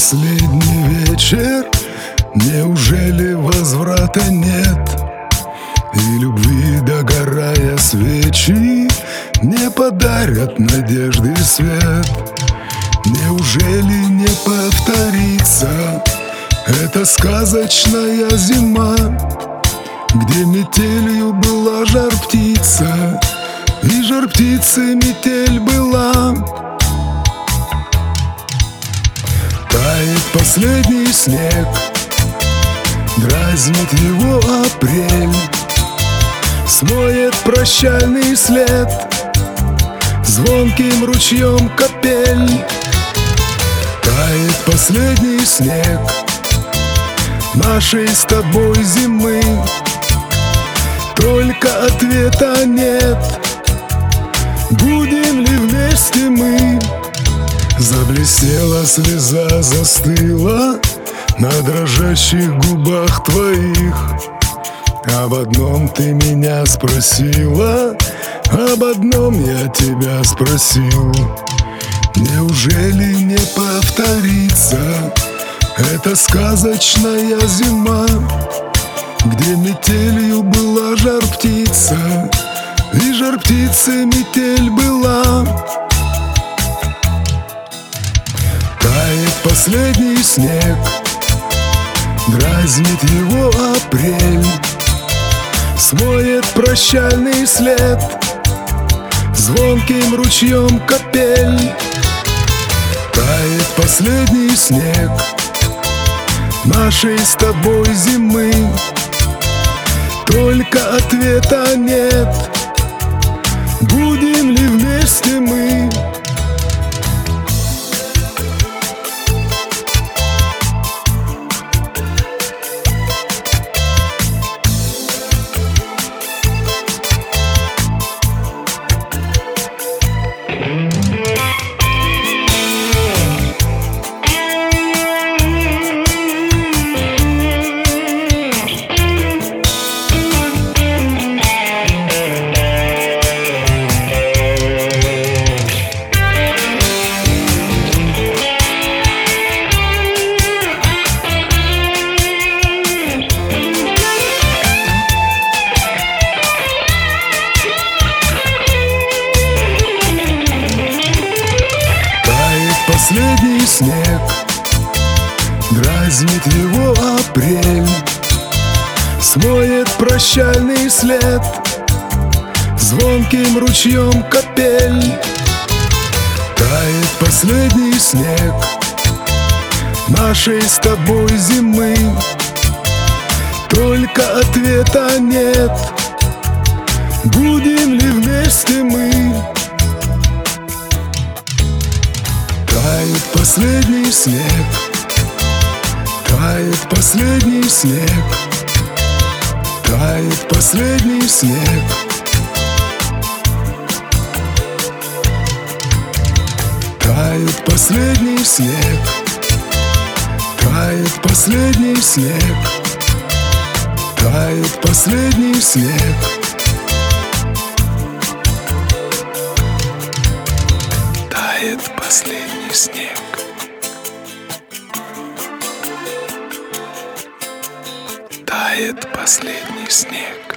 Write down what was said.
последний вечер, неужели возврата нет? И любви догорая свечи не подарят надежды свет. Неужели не повторится эта сказочная зима, где метелью была жар-птица, и жар-птицы метель была? Тает последний снег, дразнит его апрель, смоет прощальный след звонким ручьем капель. Тает последний снег нашей с тобой зимы, только ответа нет, будем ли вместе мы? Заблестела слеза, застыла на дрожащих губах твоих. Об одном ты меня спросила, об одном я тебя спросил. Неужели не повторится эта сказочная зима, где метелью была жар-птица, и жар-птицы метель была? Тает последний снег, дразнит его апрель, смоет прощальный след звонким ручьем капель. Тает последний снег нашей с тобой зимы, только ответа нет, будем ли вместе мы? Последний снег, дразнит его апрель, смоет прощальный след звонким ручьем капель. Тает последний снег нашей с тобой зимы, только ответа нет, будем ли вместе мы? Тает последний снег, тает последний снег, тает последний снег. Тает последний снег, тает последний снег, тает последний снег. Тает последний снег. Тает последний снег.